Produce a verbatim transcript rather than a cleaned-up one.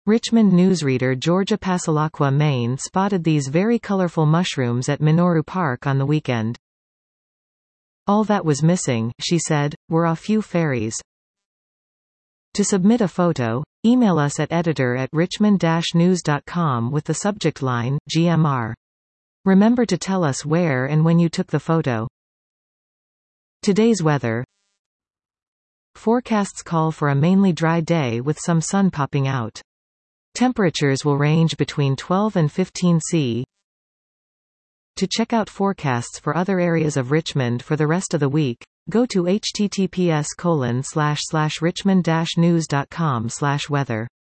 Richmond newsreader Georgia Pasalakwa Maine spotted these very colorful mushrooms at Minoru Park on the weekend. All that was missing, she said, were a few fairies. To submit a photo, email us at editor at richmond dash news dot com with the subject line, G M R. Remember to tell us where and when you took the photo. Today's weather. Forecasts call for a mainly dry day with some sun popping out. Temperatures will range between twelve and fifteen Celsius. To check out forecasts for other areas of Richmond for the rest of the week, go to h t t p s colon slash slash richmond dash news dot com slash weather.